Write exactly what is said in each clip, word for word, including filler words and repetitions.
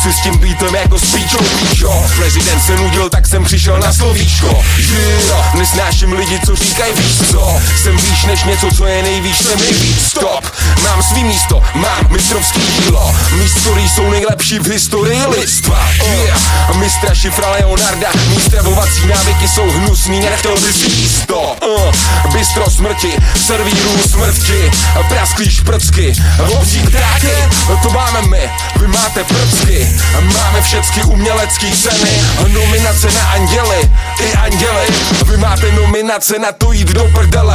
si s tím beatem jako s píčou, píčo. Prezident se nudil, tak jsem přišel na slovíčko. Yeah. Nesnáším lidi, co říkají víš co. Jsem výš než něco, co je nejvíš, jsem nejvíc. Stop, mám svý místo, mám mistrovský dílo. Mí story jsou nejlepší v historii lidstva. Yeah. Mistra Šifra Leonarda, mí stravovací návyky jsou hnusný, nechtěl bys jíst to. uh. Bystro smrti, servíru smrti, prasklý šprcky, obří ptáky, to máme my, vy máte prcky. Máme všecky umělecký ceny, nominace na anděly, i anděly. Vy máte nominace na to jít do prdele.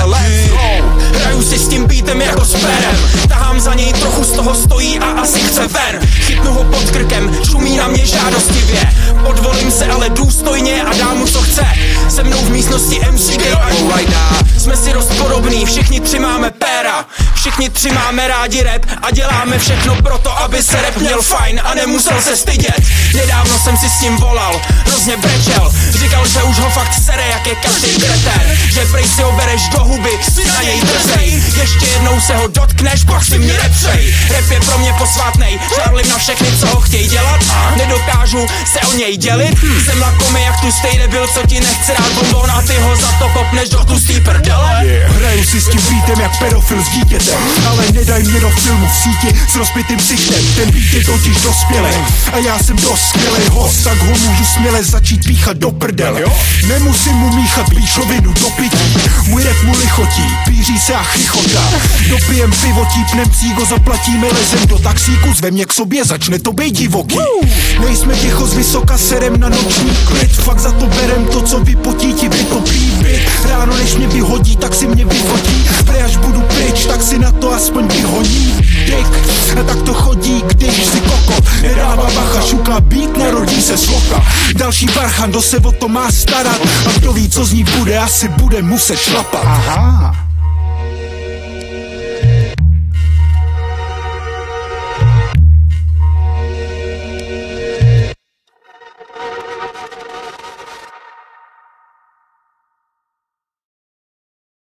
Hraju si s tím beatem jako s perem, tahám za něj, trochu z toho stojí a asi chce ven. Chytnu ho pod krkem, šumí na mě žádostivě. Podvolím se ale důstojně a dám mu co chce. Se mnou v místnosti M C K a Joajda. Jsme si dost podobný, všichni tři máme péra. Všichni tři máme rádi rap a děláme všechno proto, aby se rap měl fajn a nemusel se stydět. Nedávno jsem si s ním volal, hrozně brečel. Říkal, že už ho fakt sere, jak je každý kretér. Že prej si ho bereš do huby, si na něj drzej. Ještě jednou se ho dotkneš, pak si mě nepřej. Rap je pro mě posvátnej, žárlim na všechny, co ho chtějí dělat. Nedokážu se o něj dělit. Jsem lakomý jak tu stej debil, co ti nechce rád bonbon a ty ho za to kopneš do tlustý prdele. Yeah. Hraju si s tím beatem jak pedofil s dítětem, ale nedaj mě do filmu v síti s rozbitým ksichtem. Ten beat je totiž dospělej a já jsem dost skvělej host, tak ho můžu směle začít píchat do prdele. Nemusím mu míchat píčovinu do pití, můj rap mu lichotí, píří se a chichotá. Dopijem pivo, típnem cígo, zaplatíme, lezem do taxíku, zvem mě k sobě, začne to bejt divoký. Nejsme ticho z vysoka, serem na noční klid, fakt za to berem to, co vypotí, ti vytopí byt. Ráno než mě vyhodí, tak si mě vyfotí, prej až budu pryč, tak si na to aspoň vyhoní dick. A tak to chodí, když si koko nedává bacha, šuká beat, narodí se sloka. Další barchan, kdo se o to má starat, a kdo ví, co z ní bude, asi bude muset šlapat. Aha.